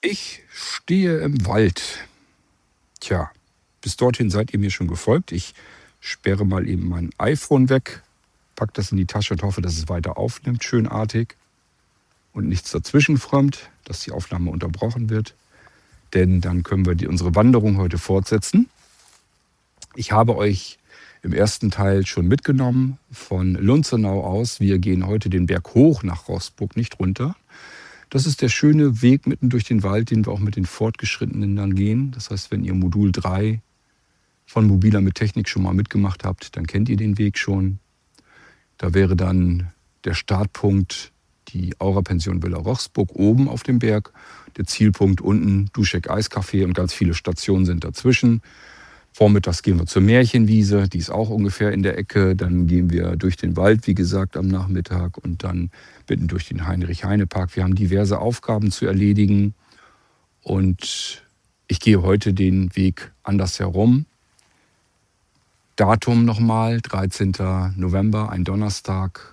Ich stehe im Wald. Tja, bis dorthin seid ihr mir schon gefolgt. Ich sperre mal eben mein iPhone weg, pack das in die Tasche und hoffe, dass es weiter aufnimmt, schönartig. Und nichts dazwischen fremd, dass die Aufnahme unterbrochen wird. Denn dann können wir unsere Wanderung heute fortsetzen. Ich habe euch im ersten Teil schon mitgenommen von Lunzenau aus. Wir gehen heute den Berg hoch nach Roßburg, nicht runter. Das ist der schöne Weg mitten durch den Wald, den wir auch mit den Fortgeschrittenen dann gehen. Das heißt, wenn ihr Modul 3 von Mobiler mit Technik schon mal mitgemacht habt, dann kennt ihr den Weg schon. Da wäre dann der Startpunkt die Aura-Pension Villa Roßburg oben auf dem Berg. Der Zielpunkt unten Duschek Eiscafé und ganz viele Stationen sind dazwischen. Vormittags gehen wir zur Märchenwiese, die ist auch ungefähr in der Ecke. Dann gehen wir durch den Wald, wie gesagt, am Nachmittag und dann mitten durch den Heinrich-Heine-Park. Wir haben diverse Aufgaben zu erledigen und ich gehe heute den Weg anders herum. Datum nochmal, 13. November, ein Donnerstag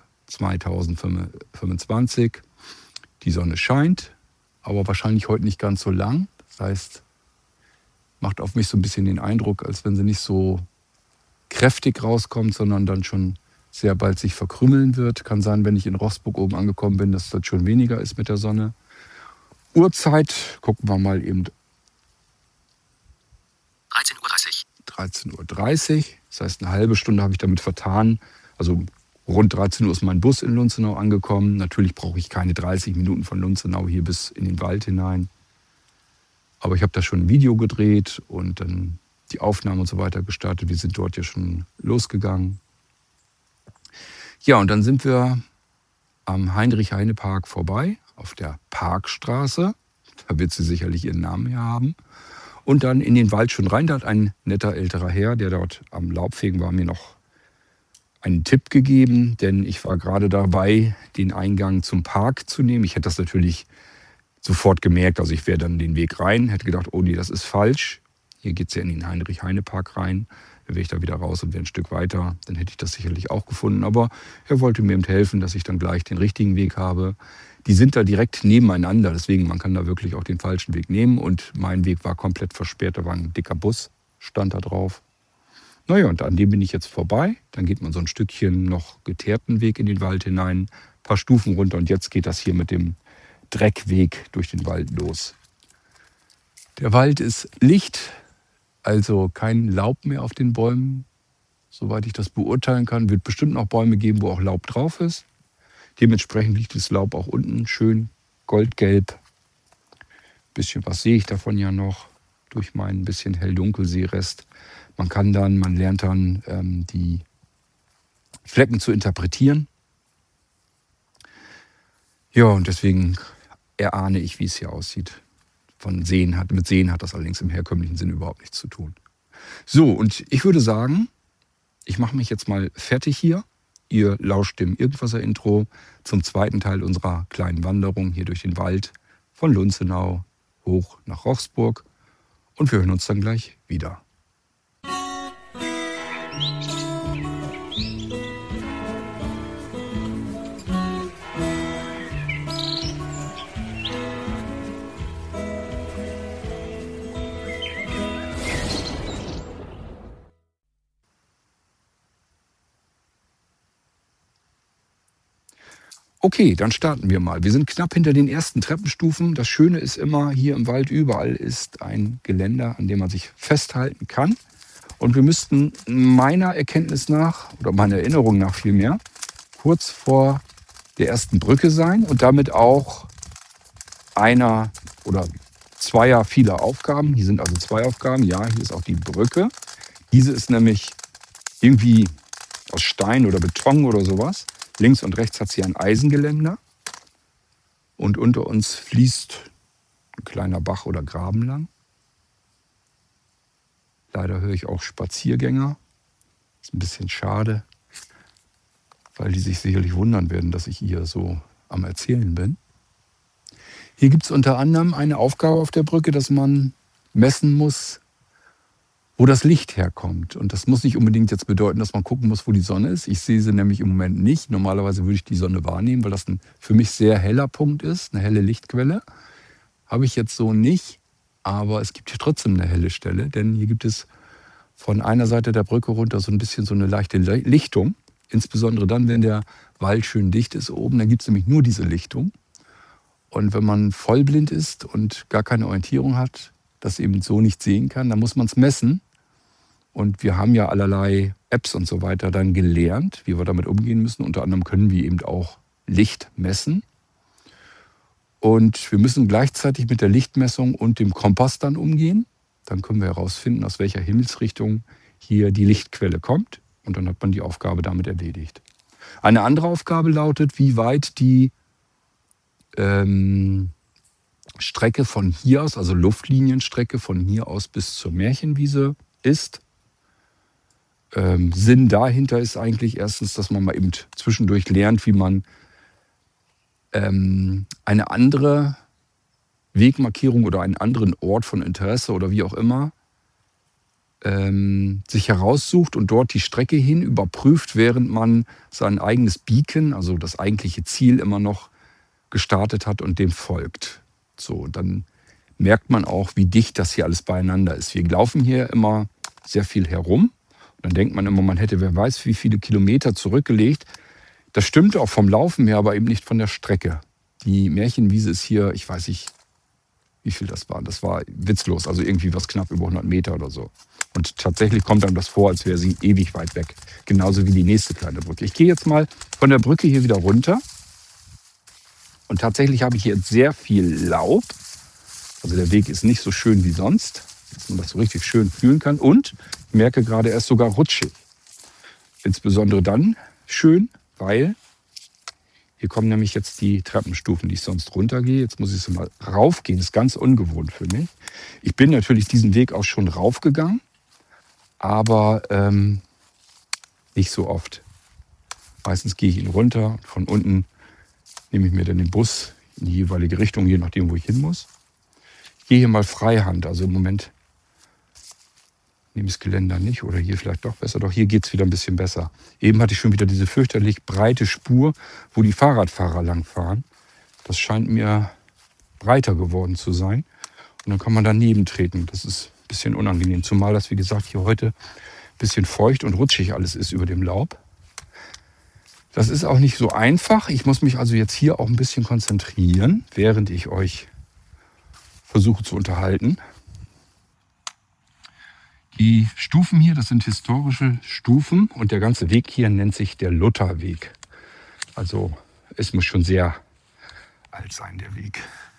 2025. Die Sonne scheint, aber wahrscheinlich heute nicht ganz so lang. Das heißt, macht auf mich so ein bisschen den Eindruck, als wenn sie nicht so kräftig rauskommt, sondern dann schon sehr bald sich verkrümmeln wird. Kann sein, wenn ich in Roßburg oben angekommen bin, dass das schon weniger ist mit der Sonne. Uhrzeit, gucken wir mal eben. 13:30 Uhr. 13:30 Uhr. Das heißt, eine halbe Stunde habe ich damit vertan. Also rund 13 Uhr ist mein Bus in Lunzenau angekommen. Natürlich brauche ich keine 30 Minuten von Lunzenau hier bis in den Wald hinein. Aber ich habe da schon ein Video gedreht und dann die Aufnahmen und so weiter gestartet. Wir sind dort ja schon losgegangen. Ja, und dann sind wir am Heinrich-Heine-Park vorbei, auf der Parkstraße. Da wird sie sicherlich ihren Namen her haben. Und dann in den Wald schon rein. Da hat ein netter älterer Herr, der dort am Laubfegen war, mir noch einen Tipp gegeben. Denn ich war gerade dabei, den Eingang zum Park zu nehmen. Ich hätte das natürlich sofort gemerkt. Also ich wäre dann den Weg rein, hätte gedacht, oh nee, das ist falsch. Hier geht es ja in den Heinrich-Heine-Park rein. Dann wäre ich da wieder raus und wäre ein Stück weiter. Dann hätte ich das sicherlich auch gefunden. Aber er wollte mir eben helfen, dass ich dann gleich den richtigen Weg habe. Die sind da direkt nebeneinander. Deswegen, man kann da wirklich auch den falschen Weg nehmen. Und mein Weg war komplett versperrt. Da war ein dicker Bus, stand da drauf. Naja, und an dem bin ich jetzt vorbei. Dann geht man so ein Stückchen noch geteerten Weg in den Wald hinein. Ein paar Stufen runter. Und jetzt geht das hier mit dem Dreckweg durch den Wald los. Der Wald ist licht, also kein Laub mehr auf den Bäumen. Soweit ich das beurteilen kann, wird bestimmt noch Bäume geben, wo auch Laub drauf ist. Dementsprechend liegt das Laub auch unten schön goldgelb. Ein bisschen was sehe ich davon ja noch durch meinen bisschen Hell-Dunkel-Sehrest. Man lernt dann die Flecken zu interpretieren. Ja, und deswegen erahne ich, wie es hier aussieht. Mit Sehen hat das allerdings im herkömmlichen Sinne überhaupt nichts zu tun. So, und ich würde sagen, ich mache mich jetzt mal fertig hier. Ihr lauscht dem Irgendwasser-Intro zum zweiten Teil unserer kleinen Wanderung hier durch den Wald von Lunzenau hoch nach Roßburg. Und wir hören uns dann gleich wieder. Okay, dann starten wir mal. Wir sind knapp hinter den ersten Treppenstufen. Das Schöne ist immer, hier im Wald überall ist ein Geländer, an dem man sich festhalten kann. Und wir müssten meiner Erkenntnis nach, oder meiner Erinnerung nach vielmehr, kurz vor der ersten Brücke sein und damit auch einer oder zweier vieler Aufgaben. Hier sind also 2 Aufgaben. Ja, hier ist auch die Brücke. Diese ist nämlich irgendwie aus Stein oder Beton oder sowas. Links und rechts hat sie ein Eisengeländer und unter uns fließt ein kleiner Bach oder Graben lang. Leider höre ich auch Spaziergänger. Ist ein bisschen schade, weil die sich sicherlich wundern werden, dass ich hier so am Erzählen bin. Hier gibt es unter anderem eine Aufgabe auf der Brücke, dass man messen muss, wo das Licht herkommt. Und das muss nicht unbedingt jetzt bedeuten, dass man gucken muss, wo die Sonne ist. Ich sehe sie nämlich im Moment nicht. Normalerweise würde ich die Sonne wahrnehmen, weil das ein für mich sehr heller Punkt ist, eine helle Lichtquelle. Habe ich jetzt so nicht, aber es gibt hier trotzdem eine helle Stelle, denn hier gibt es von einer Seite der Brücke runter so ein bisschen so eine leichte Lichtung. Insbesondere dann, wenn der Wald schön dicht ist oben, dann gibt es nämlich nur diese Lichtung. Und wenn man vollblind ist und gar keine Orientierung hat, das eben so nicht sehen kann, dann muss man es messen. Und wir haben ja allerlei Apps und so weiter dann gelernt, wie wir damit umgehen müssen. Unter anderem können wir eben auch Licht messen. Und wir müssen gleichzeitig mit der Lichtmessung und dem Kompass dann umgehen. Dann können wir herausfinden, aus welcher Himmelsrichtung hier die Lichtquelle kommt. Und dann hat man die Aufgabe damit erledigt. Eine andere Aufgabe lautet, wie weit die Strecke von hier aus, also Luftlinienstrecke von hier aus bis zur Märchenwiese ist. Sinn dahinter ist eigentlich erstens, dass man mal eben zwischendurch lernt, wie man eine andere Wegmarkierung oder einen anderen Ort von Interesse oder wie auch immer sich heraussucht und dort die Strecke hin überprüft, während man sein eigenes Beacon, also das eigentliche Ziel, immer noch gestartet hat und dem folgt. So, dann merkt man auch, wie dicht das hier alles beieinander ist. Wir laufen hier immer sehr viel herum. Und dann denkt man immer, man hätte wer weiß wie viele Kilometer zurückgelegt. Das stimmt auch vom Laufen her, aber eben nicht von der Strecke. Die Märchenwiese ist hier, ich weiß nicht, wie viel das war. Das war witzlos, also irgendwie was knapp über 100 Meter oder so. Und tatsächlich kommt einem das vor, als wäre sie ewig weit weg. Genauso wie die nächste kleine Brücke. Ich gehe jetzt mal von der Brücke hier wieder runter. Und tatsächlich habe ich hier jetzt sehr viel Laub. Also der Weg ist nicht so schön wie sonst, dass man das so richtig schön fühlen kann. Und ich merke gerade, er ist sogar rutschig. Insbesondere dann schön, weil hier kommen nämlich jetzt die Treppenstufen, die ich sonst runtergehe. Jetzt muss ich so mal raufgehen. Das ist ganz ungewohnt für mich. Ich bin natürlich diesen Weg auch schon raufgegangen, aber nicht so oft. Meistens gehe ich ihn runter. Von unten nehme ich mir dann den Bus in die jeweilige Richtung, je nachdem, wo ich hin muss. Ich gehe hier mal Freihand. Also im Moment nehme ich das Geländer nicht oder hier vielleicht doch besser. Doch hier geht es wieder ein bisschen besser. Eben hatte ich schon wieder diese fürchterlich breite Spur, wo die Fahrradfahrer langfahren. Das scheint mir breiter geworden zu sein. Und dann kann man daneben treten. Das ist ein bisschen unangenehm. Zumal das, wie gesagt, hier heute ein bisschen feucht und rutschig alles ist über dem Laub. Das ist auch nicht so einfach. Ich muss mich also jetzt hier auch ein bisschen konzentrieren, während ich euch versuche zu unterhalten. Die Stufen hier, das sind historische Stufen und der ganze Weg hier nennt sich der Lutherweg. Also es muss schon sehr alt sein, der Weg.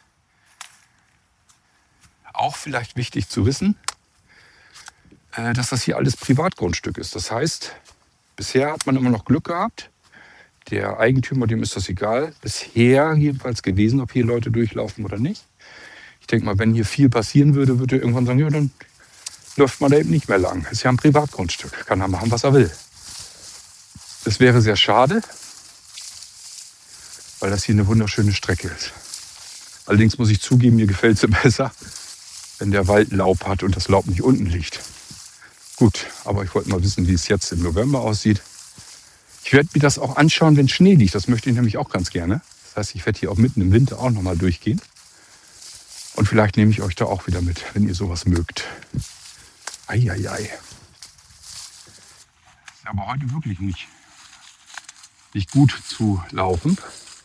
Auch vielleicht wichtig zu wissen, dass das hier alles Privatgrundstück ist. Das heißt, bisher hat man immer noch Glück gehabt. Der Eigentümer, dem ist das egal. Bisher jedenfalls gewesen, ob hier Leute durchlaufen oder nicht. Ich denke mal, wenn hier viel passieren würde, würde er irgendwann sagen, ja, dann läuft man da eben nicht mehr lang. Ist ja ein Privatgrundstück. Kann er machen, was er will. Das wäre sehr schade, weil das hier eine wunderschöne Strecke ist. Allerdings muss ich zugeben, mir gefällt es besser, wenn der Wald Laub hat und das Laub nicht unten liegt. Gut, aber ich wollte mal wissen, wie es jetzt im November aussieht. Ich werde mir das auch anschauen, wenn Schnee liegt. Das möchte ich nämlich auch ganz gerne. Das heißt, ich werde hier auch mitten im Winter auch nochmal durchgehen. Und vielleicht nehme ich euch da auch wieder mit, wenn ihr sowas mögt. Eieiei. Ist aber heute wirklich nicht gut zu laufen.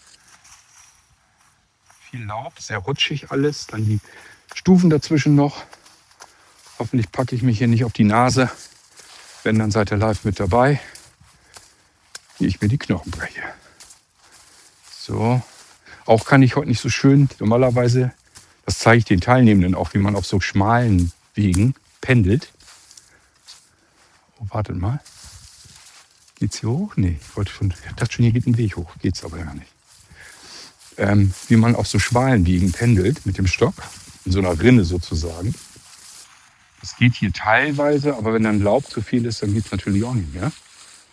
Viel Laub, sehr rutschig alles. Dann die Stufen dazwischen noch. Hoffentlich packe ich mich hier nicht auf die Nase. Wenn, dann seid ihr live mit dabei, wie ich mir die Knochen breche. So. Auch kann ich heute nicht so schön, normalerweise, das zeige ich den Teilnehmenden auch, wie man auf so schmalen Wegen pendelt. Oh, wartet mal. Geht's hier hoch? Nee, ich wollte schon, ich dachte schon, hier geht ein Weg hoch. Geht's aber ja nicht. Wie man auf so schmalen Wegen pendelt mit dem Stock, in so einer Rinne sozusagen. Das geht hier teilweise, aber wenn dann Laub zu viel ist, dann geht's natürlich auch nicht mehr.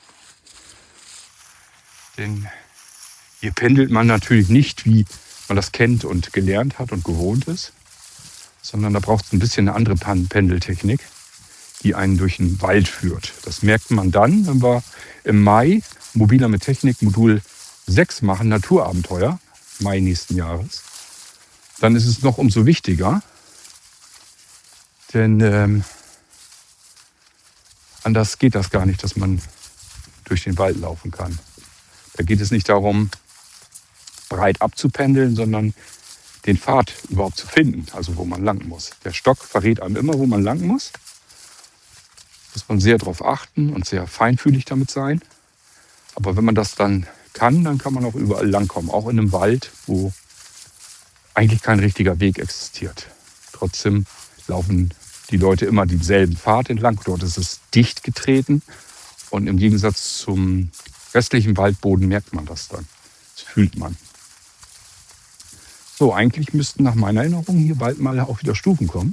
Denn hier pendelt man natürlich nicht, wie man das kennt und gelernt hat und gewohnt ist, sondern da braucht es ein bisschen eine andere Pendeltechnik, die einen durch den Wald führt. Das merkt man dann, wenn wir im Mai Mobiler mit Technik Modul 6 machen, Naturabenteuer, Mai nächsten Jahres. dann ist es noch umso wichtiger, denn anders geht das gar nicht, dass man durch den Wald laufen kann. Da geht es nicht darum, breit abzupendeln, sondern den Pfad überhaupt zu finden, also wo man lang muss. Der Stock verrät einem immer, wo man lang muss. Muss man sehr darauf achten und sehr feinfühlig damit sein. Aber wenn man das dann kann man auch überall langkommen, auch in einem Wald, wo eigentlich kein richtiger Weg existiert. Trotzdem laufen die Leute immer denselben Pfad entlang. Dort ist es dicht getreten und im Gegensatz zum restlichen Waldboden merkt man das dann. Das fühlt man. So, eigentlich müssten nach meiner Erinnerung hier bald mal auch wieder Stufen kommen.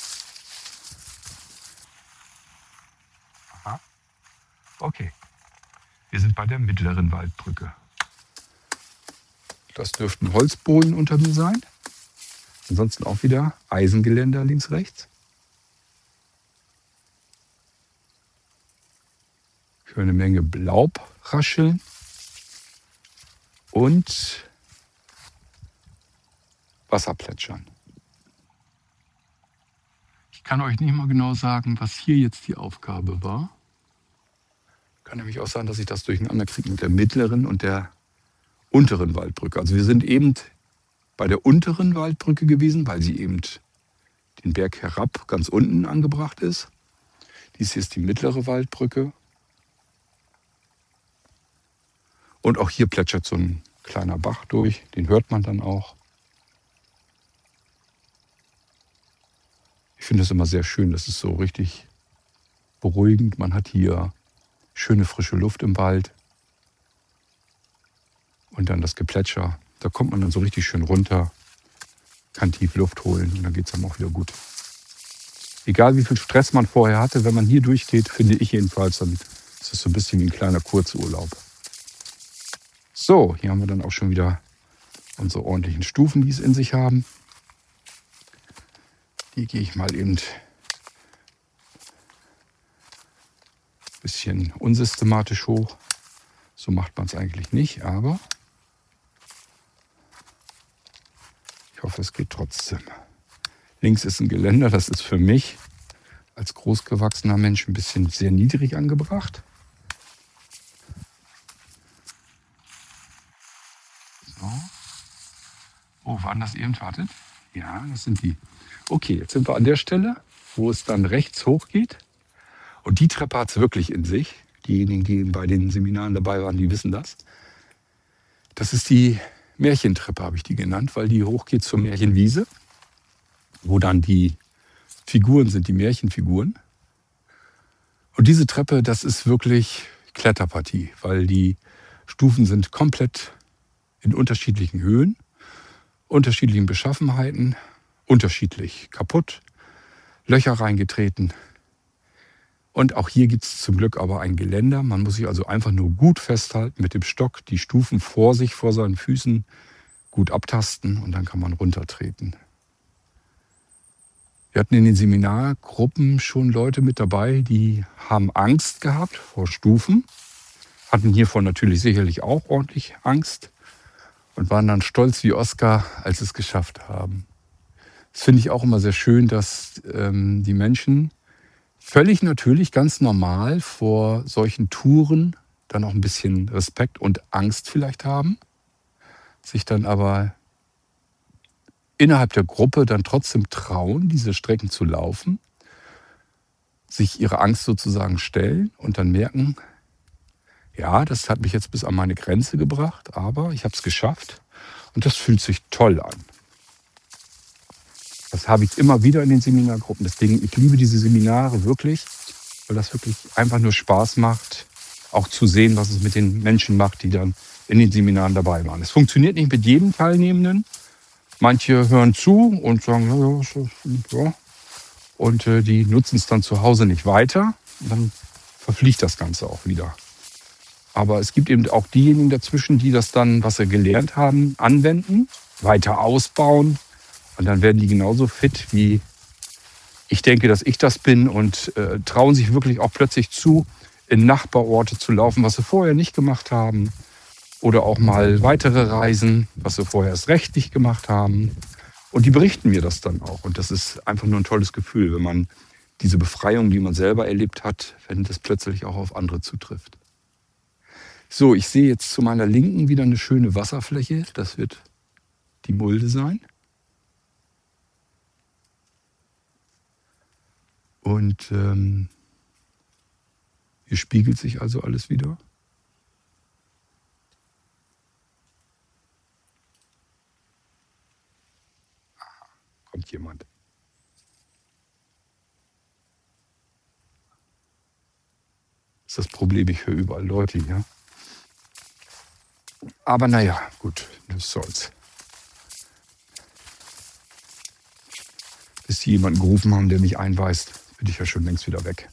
Aha. Okay, wir sind bei der mittleren Waldbrücke. Das dürften Holzbohlen unter mir sein. Ansonsten auch wieder Eisengeländer links, rechts. Für eine Menge Laubrascheln und Wasserplätschern. Ich kann euch nicht mal genau sagen, was hier jetzt die Aufgabe war. Kann nämlich auch sein, dass ich das durcheinander kriege mit der mittleren und der unteren Waldbrücke. Also wir sind eben bei der unteren Waldbrücke gewesen, weil sie eben den Berg herab ganz unten angebracht ist. Dies hier ist die mittlere Waldbrücke. Und auch hier plätschert so ein kleiner Bach durch, den hört man dann auch. Ich finde es immer sehr schön, das ist so richtig beruhigend. Man hat hier schöne frische Luft im Wald. Und dann das Geplätscher, da kommt man dann so richtig schön runter, kann tief Luft holen und dann geht es einem auch wieder gut. Egal wie viel Stress man vorher hatte, wenn man hier durchgeht, finde ich jedenfalls, dann ist es so ein bisschen wie ein kleiner Kurzurlaub. So, hier haben wir dann auch schon wieder unsere ordentlichen Stufen, die es in sich haben. Die gehe ich mal eben ein bisschen unsystematisch hoch. So macht man es eigentlich nicht, aber ich hoffe, es geht trotzdem. Links ist ein Geländer, das ist für mich als großgewachsener Mensch ein bisschen sehr niedrig angebracht. So. Oh, waren das eben? Wartet. Ja, das sind die. Okay, jetzt sind wir an der Stelle, wo es dann rechts hoch geht. Und die Treppe hat es wirklich in sich. Diejenigen, die bei den Seminaren dabei waren, die wissen das. Das ist die Märchentreppe, habe ich die genannt, weil die hochgeht zur Märchenwiese, wo dann die Figuren sind, die Märchenfiguren. Und diese Treppe, das ist wirklich Kletterpartie, weil die Stufen sind komplett in unterschiedlichen Höhen, unterschiedlichen Beschaffenheiten, unterschiedlich kaputt, Löcher reingetreten. Und auch hier gibt es zum Glück aber ein Geländer. Man muss sich also einfach nur gut festhalten mit dem Stock, die Stufen vor sich, vor seinen Füßen gut abtasten und dann kann man runtertreten. Wir hatten in den Seminargruppen schon Leute mit dabei, die haben Angst gehabt vor Stufen, hatten hiervon natürlich sicherlich auch ordentlich Angst und waren dann stolz wie Oskar, als sie es geschafft haben. Das finde ich auch immer sehr schön, dass die Menschen völlig natürlich, ganz normal vor solchen Touren dann auch ein bisschen Respekt und Angst vielleicht haben, sich dann aber innerhalb der Gruppe dann trotzdem trauen, diese Strecken zu laufen, sich ihre Angst sozusagen stellen und dann merken, ja, das hat mich jetzt bis an meine Grenze gebracht, aber ich habe es geschafft und das fühlt sich toll an. Das habe ich immer wieder in den Seminargruppen. Deswegen, ich liebe diese Seminare wirklich, weil das wirklich einfach nur Spaß macht, auch zu sehen, was es mit den Menschen macht, die dann in den Seminaren dabei waren. Es funktioniert nicht mit jedem Teilnehmenden. Manche hören zu und sagen, ja. Und die nutzen es dann zu Hause nicht weiter. Und dann verfliegt das Ganze auch wieder. Aber es gibt eben auch diejenigen dazwischen, die das dann, was sie gelernt haben, anwenden, weiter ausbauen. Und dann werden die genauso fit, wie ich denke, dass ich das bin und trauen sich wirklich auch plötzlich zu, in Nachbarorte zu laufen, was sie vorher nicht gemacht haben. Oder auch mal weitere Reisen, was sie vorher erst recht nicht gemacht haben. Und die berichten mir das dann auch. Und das ist einfach nur ein tolles Gefühl, wenn man diese Befreiung, die man selber erlebt hat, wenn das plötzlich auch auf andere zutrifft. So, ich sehe jetzt zu meiner Linken wieder eine schöne Wasserfläche. Das wird die Mulde sein. Und hier spiegelt sich also alles wieder. Kommt jemand. Das ist das Problem, ich höre überall Leute hier. Aber naja, gut, das soll's. Bis die jemanden gerufen haben, der mich einweist, bin ich ja schon längst wieder weg.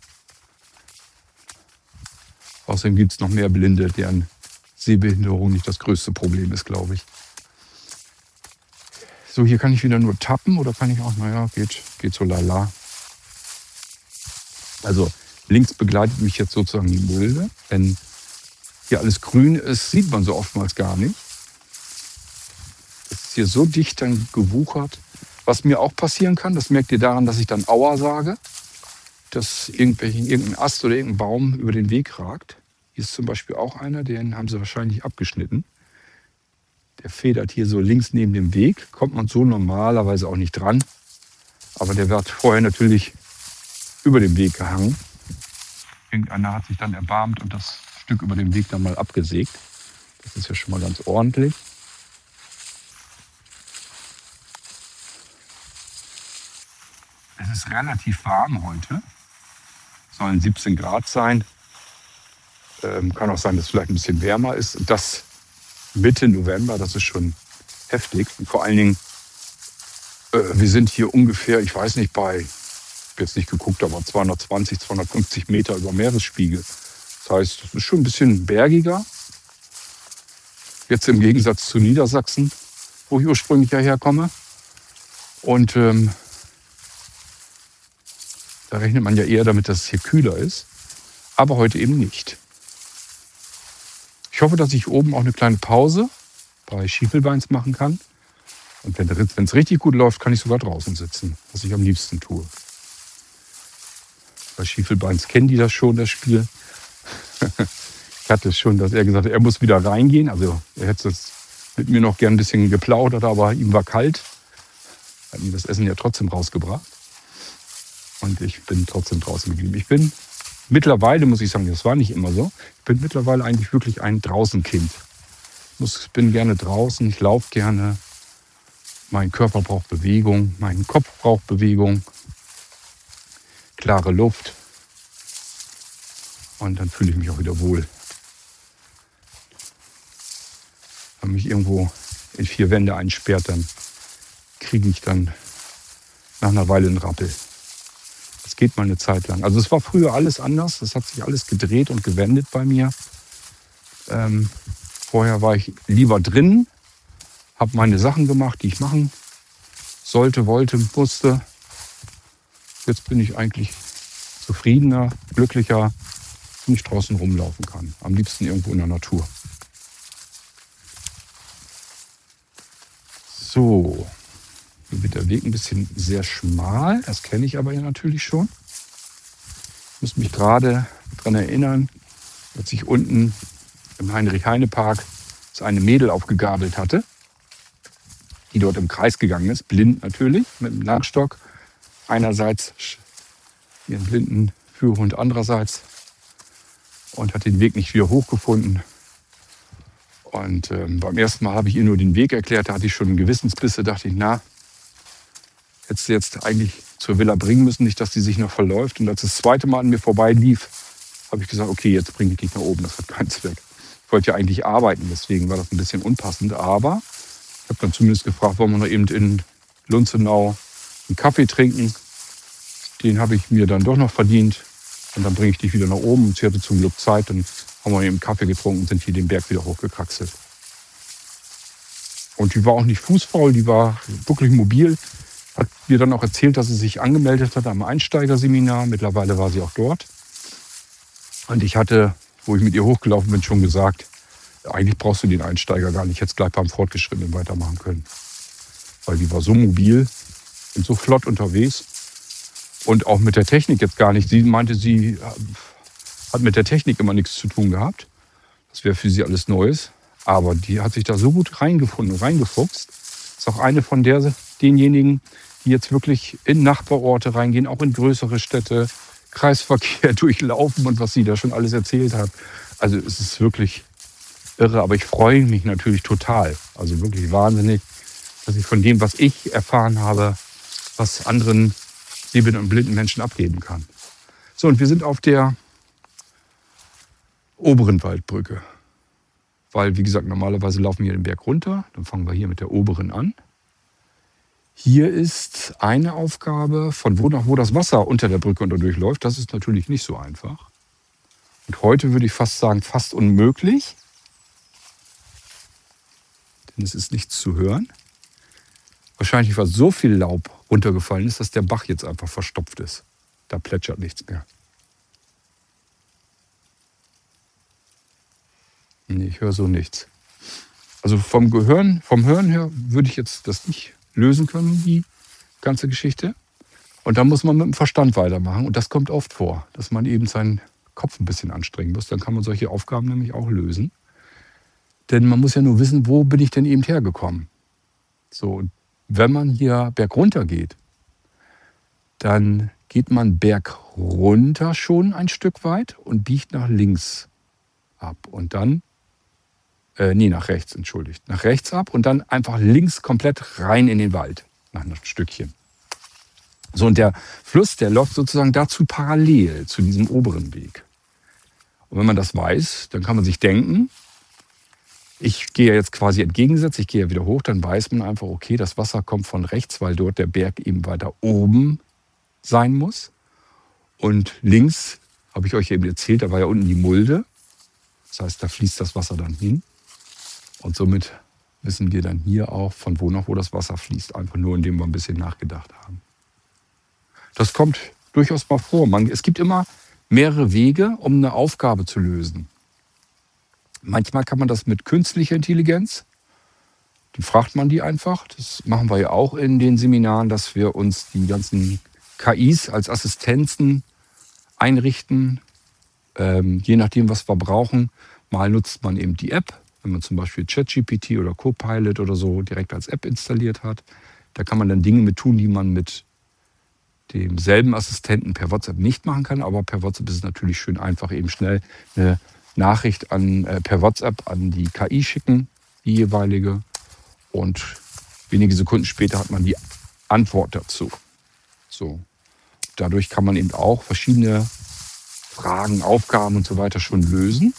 Außerdem gibt es noch mehr Blinde, deren Sehbehinderung nicht das größte Problem ist, glaube ich. So, hier kann ich wieder nur tappen oder kann ich auch, naja, geht so lala. Also links begleitet mich jetzt sozusagen die Mulde. Wenn hier alles grün ist, sieht man so oftmals gar nicht. Es ist hier so dicht dann gewuchert. Was mir auch passieren kann, das merkt ihr daran, dass ich dann Aua sage, dass irgendein Ast oder irgendein Baum über den Weg ragt. Hier ist zum Beispiel auch einer, den haben sie wahrscheinlich abgeschnitten. Der federt hier so links neben dem Weg, kommt man so normalerweise auch nicht dran. Aber der wird vorher natürlich über dem Weg gehangen. Irgendeiner hat sich dann erbarmt und das Stück über dem Weg dann mal abgesägt. Das ist ja schon mal ganz ordentlich. Es ist relativ warm heute. Sollen 17 Grad sein. Kann auch sein, dass es vielleicht ein bisschen wärmer ist. Und das Mitte November, das ist schon heftig. Und vor allen Dingen, wir sind hier ungefähr, ich weiß nicht, bei, ich habe jetzt nicht geguckt, aber 220, 250 Meter über Meeresspiegel. Das heißt, es ist schon ein bisschen bergiger. Jetzt im Gegensatz zu Niedersachsen, wo ich ursprünglich ja herkomme. Und da rechnet man ja eher damit, dass es hier kühler ist. Aber heute eben nicht. Ich hoffe, dass ich oben auch eine kleine Pause bei Schiefelbeins machen kann. Und wenn es richtig gut läuft, kann ich sogar draußen sitzen, was ich am liebsten tue. Bei Schiefelbeins kennen die das schon, das Spiel. Ich hatte schon, dass er gesagt hat, er muss wieder reingehen. Also er hätte es mit mir noch gern ein bisschen geplaudert, aber ihm war kalt. Hat mir das Essen ja trotzdem rausgebracht. Und ich bin trotzdem draußen geblieben. Ich bin mittlerweile, muss ich sagen, das war nicht immer so, ich bin mittlerweile eigentlich wirklich ein Draußenkind. Ich bin gerne draußen, ich laufe gerne. Mein Körper braucht Bewegung, mein Kopf braucht Bewegung, klare Luft. Und dann fühle ich mich auch wieder wohl. Wenn mich irgendwo in 4 Wände einsperrt, dann kriege ich dann nach einer Weile einen Rappel. Das geht mal eine Zeit lang. Also es war früher alles anders. Das hat sich alles gedreht und gewendet bei mir. Vorher war ich lieber drin, habe meine Sachen gemacht, die ich machen sollte, wollte, musste. Jetzt bin ich eigentlich zufriedener, glücklicher, wenn ich draußen rumlaufen kann. Am liebsten irgendwo in der Natur. So, hier wird der Weg ein bisschen sehr schmal. Das kenne ich aber ja natürlich schon. Ich muss mich gerade daran erinnern, als ich unten im Heinrich-Heine-Park so eine Mädel aufgegabelt hatte, die dort im Kreis gegangen ist, blind natürlich, mit dem Langstock. Einerseits ihren blinden Führhund andererseits und hat den Weg nicht wieder hochgefunden. Und beim ersten Mal habe ich ihr nur den Weg erklärt, da hatte ich schon Gewissensbisse, dachte ich, na, hättest du jetzt eigentlich zur Villa bringen müssen, nicht, dass die sich noch verläuft. Und als das zweite Mal an mir vorbeilief, habe ich gesagt, okay, jetzt bringe ich dich nach oben, das hat keinen Zweck. Ich wollte ja eigentlich arbeiten, deswegen war das ein bisschen unpassend. Aber ich habe dann zumindest gefragt, wollen wir noch eben in Lunzenau einen Kaffee trinken. Den habe ich mir dann doch noch verdient. Und dann bringe ich dich wieder nach oben. Und sie hatte zum Glück Zeit. Dann haben wir eben Kaffee getrunken und sind hier den Berg wieder hochgekraxelt. Und die war auch nicht fußfaul, die war wirklich mobil. Hat mir dann auch erzählt, dass sie sich angemeldet hat am Einsteigerseminar. Mittlerweile war sie auch dort. Und ich hatte, wo ich mit ihr hochgelaufen bin, schon gesagt, eigentlich brauchst du den Einsteiger gar nicht, jetzt gleich beim Fortgeschrittenen weitermachen können. weil die war so mobil und so flott unterwegs und auch mit der Technik jetzt gar nicht. Sie meinte, sie hat mit der Technik immer nichts zu tun gehabt. Das wäre für sie alles Neues. Aber die hat sich da so gut reingefunden, reingefuchst. Ist auch eine von denjenigen, die jetzt wirklich in Nachbarorte reingehen, auch in größere Städte, Kreisverkehr durchlaufen und was sie da schon alles erzählt hat. Also es ist wirklich irre, aber ich freue mich natürlich total. Also wirklich wahnsinnig, dass ich von dem, was ich erfahren habe, was anderen sehbehinderten und blinden Menschen abgeben kann. So, und wir sind auf der oberen Waldbrücke. Weil, wie gesagt, normalerweise laufen wir den Berg runter. Dann fangen wir hier mit der oberen an. Hier ist eine Aufgabe, von wo nach wo das Wasser unter der Brücke durchläuft. Das ist natürlich nicht so einfach. Und heute würde ich fast sagen, fast unmöglich. Denn es ist nichts zu hören. Wahrscheinlich, weil so viel Laub runtergefallen ist, dass der Bach jetzt einfach verstopft ist. Da plätschert nichts mehr. Nee, ich höre so nichts. Also vom Hören her würde ich jetzt das nicht lösen können, die ganze Geschichte. Und da muss man mit dem Verstand weitermachen. Und das kommt oft vor, dass man eben seinen Kopf ein bisschen anstrengen muss. Dann kann man solche Aufgaben nämlich auch lösen. Denn man muss ja nur wissen, wo bin ich denn eben hergekommen. So, und wenn man hier bergunter geht, dann geht man bergunter schon ein Stück weit und biegt nach links ab. Und dann nach rechts, entschuldigt. Nach rechts ab und dann einfach links komplett rein in den Wald. Nach einem Stückchen. So, und der Fluss, der läuft sozusagen dazu parallel zu diesem oberen Weg. Und wenn man das weiß, dann kann man sich denken, ich gehe jetzt quasi entgegengesetzt, ich gehe ja wieder hoch, dann weiß man einfach, okay, das Wasser kommt von rechts, weil dort der Berg eben weiter oben sein muss. Und links, habe ich euch eben erzählt, da war ja unten die Mulde. Das heißt, da fließt das Wasser dann hin. Und somit wissen wir dann hier auch, von wo nach wo das Wasser fließt. Einfach nur, indem wir ein bisschen nachgedacht haben. Das kommt durchaus mal vor. Es gibt immer mehrere Wege, um eine Aufgabe zu lösen. Manchmal kann man das mit künstlicher Intelligenz. Dann fragt man die einfach. Das machen wir ja auch in den Seminaren, dass wir uns die ganzen KIs als Assistenzen einrichten. Je nachdem, was wir brauchen. Mal nutzt man eben die App. Wenn man zum Beispiel ChatGPT oder Copilot oder so direkt als App installiert hat, da kann man dann Dinge mit tun, die man mit demselben Assistenten per WhatsApp nicht machen kann. Aber per WhatsApp ist es natürlich schön einfach, eben schnell eine Nachricht per WhatsApp an die KI schicken, die jeweilige. Und wenige Sekunden später hat man die Antwort dazu. So. Dadurch kann man eben auch verschiedene Fragen, Aufgaben und so weiter schon lösen.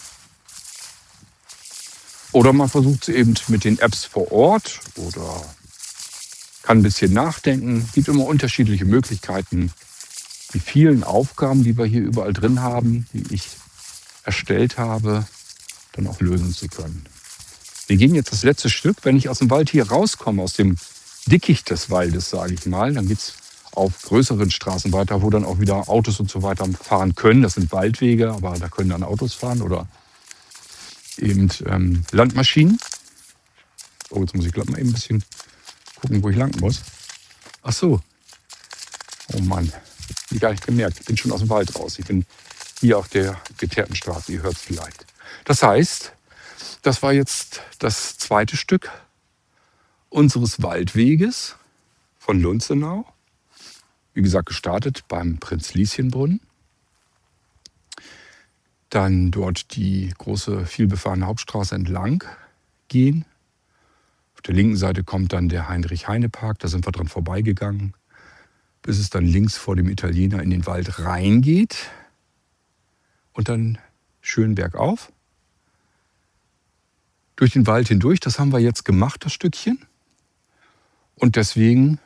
Oder man versucht es eben mit den Apps vor Ort oder kann ein bisschen nachdenken. Es gibt immer unterschiedliche Möglichkeiten, die vielen Aufgaben, die wir hier überall drin haben, die ich erstellt habe, dann auch lösen zu können. Wir gehen jetzt das letzte Stück. Wenn ich aus dem Wald hier rauskomme, aus dem Dickicht des Waldes, sage ich mal, dann geht es auf größeren Straßen weiter, wo dann auch wieder Autos und so weiter fahren können. Das sind Waldwege, aber da können dann Autos fahren oder eben Landmaschinen. Oh, jetzt muss ich glaube mal eben ein bisschen gucken, wo ich lang muss. Ach so. Oh Mann, hab ich gar nicht gemerkt. Ich bin schon aus dem Wald raus. Ich bin hier auf der geteerten Straße. Ihr hört es vielleicht. Das heißt, das war jetzt das zweite Stück unseres Waldweges von Lunzenau. Wie gesagt, gestartet beim Prinz-Lieschen-Brunnen. Dann dort die große, vielbefahrene Hauptstraße entlang gehen. Auf der linken Seite kommt dann der Heinrich-Heine-Park, da sind wir dran vorbeigegangen, bis es dann links vor dem Italiener in den Wald reingeht und dann schön bergauf. Durch den Wald hindurch, das haben wir jetzt gemacht, das Stückchen. Und deswegen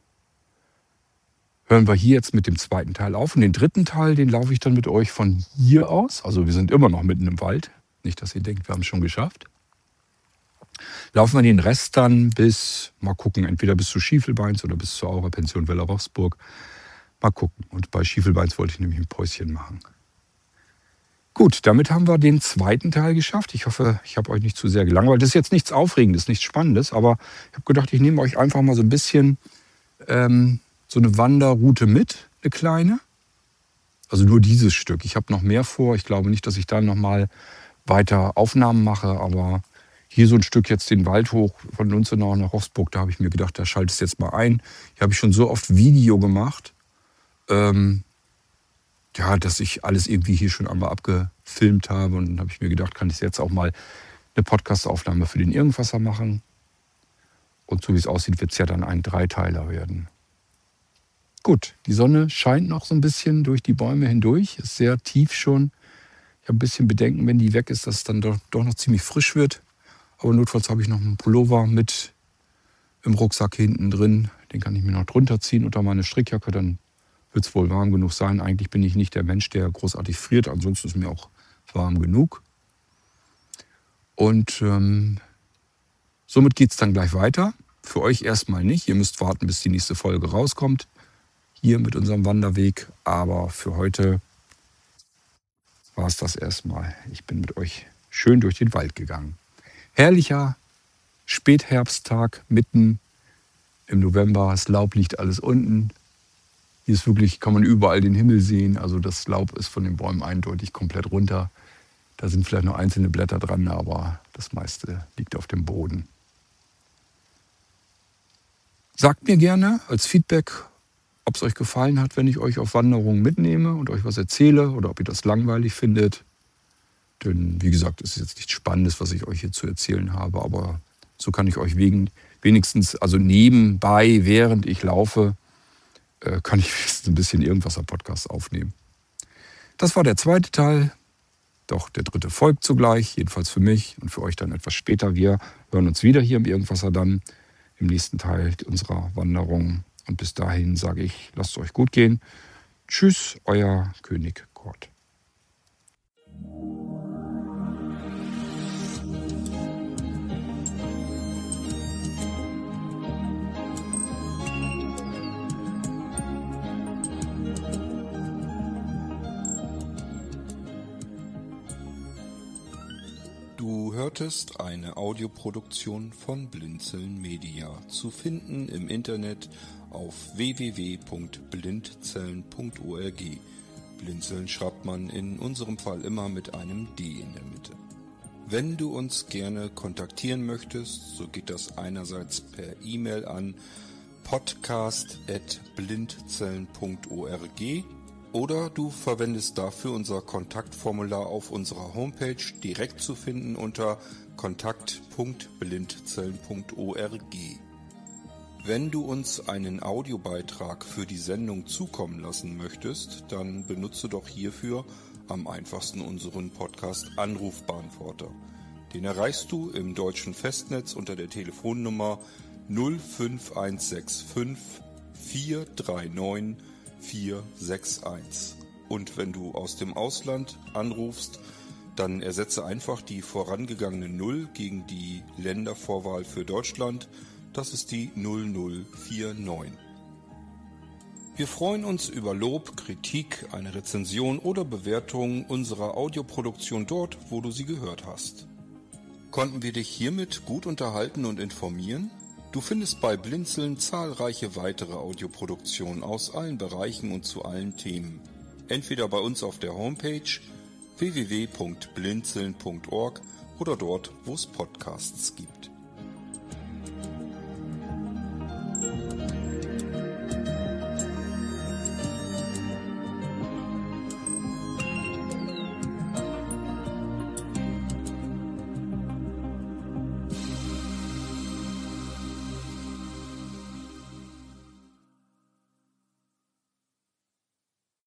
hören wir hier jetzt mit dem zweiten Teil auf. Und den dritten Teil, den laufe ich dann mit euch von hier aus. Also wir sind immer noch mitten im Wald. Nicht, dass ihr denkt, wir haben es schon geschafft. Laufen wir den Rest dann bis, mal gucken, entweder bis zu Schiefelbeins oder bis zur Aura-Pension Wellerochsburg. Mal gucken. Und bei Schiefelbeins wollte ich nämlich ein Päuschen machen. Gut, damit haben wir den zweiten Teil geschafft. Ich hoffe, ich habe euch nicht zu sehr gelangweilt. Das ist jetzt nichts Aufregendes, nichts Spannendes, aber ich habe gedacht, ich nehme euch einfach mal so ein bisschen so eine Wanderroute mit, eine kleine. Also nur dieses Stück. Ich habe noch mehr vor. Ich glaube nicht, dass ich dann nochmal weiter Aufnahmen mache, aber hier so ein Stück jetzt den Wald hoch von Lunzenau nach Roßburg, da habe ich mir gedacht, da schaltest du jetzt mal ein. Hier habe ich schon so oft Video gemacht, ja, dass ich alles irgendwie hier schon einmal abgefilmt habe. Und dann habe ich mir gedacht, kann ich jetzt auch mal eine Podcast-Aufnahme für den Irgendwasser machen. Und so wie es aussieht, wird es ja dann ein Dreiteiler werden. Gut, die Sonne scheint noch so ein bisschen durch die Bäume hindurch, ist sehr tief schon. Ich habe ein bisschen Bedenken, wenn die weg ist, dass es dann doch noch ziemlich frisch wird. Aber notfalls habe ich noch einen Pullover mit im Rucksack hinten drin. Den kann ich mir noch drunter ziehen unter meine Strickjacke, dann wird es wohl warm genug sein. Eigentlich bin ich nicht der Mensch, der großartig friert, ansonsten ist mir auch warm genug. Und somit geht es dann gleich weiter. Für euch erstmal nicht. Ihr müsst warten, bis die nächste Folge rauskommt. Hier mit unserem Wanderweg. Aber für heute war es das erstmal. Ich bin mit euch schön durch den Wald gegangen. Herrlicher Spätherbsttag mitten im November. Das Laub liegt alles unten. Hier ist wirklich, kann man überall den Himmel sehen. Also das Laub ist von den Bäumen eindeutig komplett runter. Da sind vielleicht noch einzelne Blätter dran, aber das meiste liegt auf dem Boden. Sagt mir gerne als Feedback, ob es euch gefallen hat, wenn ich euch auf Wanderungen mitnehme und euch was erzähle oder ob ihr das langweilig findet. Denn wie gesagt, es ist jetzt nichts Spannendes, was ich euch hier zu erzählen habe, aber so kann ich euch wenigstens, also nebenbei, während ich laufe, kann ich wenigstens ein bisschen Irgendwasser-Podcast aufnehmen. Das war der zweite Teil. Doch der dritte folgt zugleich, jedenfalls für mich und für euch dann etwas später. Wir hören uns wieder hier im Irgendwasser dann im nächsten Teil unserer Wanderung. Und bis dahin sage ich, lasst es euch gut gehen. Tschüss, euer König Kurt. Du hörtest eine Audioproduktion von Blinzeln Media, zu finden im Internet auf www.blindzellen.org. Blinzeln schreibt man in unserem Fall immer mit einem D in der Mitte. Wenn du uns gerne kontaktieren möchtest, so geht das einerseits per E-Mail an podcast@blindzellen.org oder du verwendest dafür unser Kontaktformular auf unserer Homepage, direkt zu finden unter kontakt.blindzellen.org. Wenn du uns einen Audiobeitrag für die Sendung zukommen lassen möchtest, dann benutze doch hierfür am einfachsten unseren Podcast Anrufbeantworter. Den erreichst du im deutschen Festnetz unter der Telefonnummer 05165 439 461. Und wenn du aus dem Ausland anrufst, dann ersetze einfach die vorangegangene 0 gegen die Ländervorwahl für Deutschland. Das ist die 0049. Wir freuen uns über Lob, Kritik, eine Rezension oder Bewertung unserer Audioproduktion dort, wo du sie gehört hast. Konnten wir dich hiermit gut unterhalten und informieren? Du findest bei Blinzeln zahlreiche weitere Audioproduktionen aus allen Bereichen und zu allen Themen. Entweder bei uns auf der Homepage www.blinzeln.org oder dort, wo es Podcasts gibt.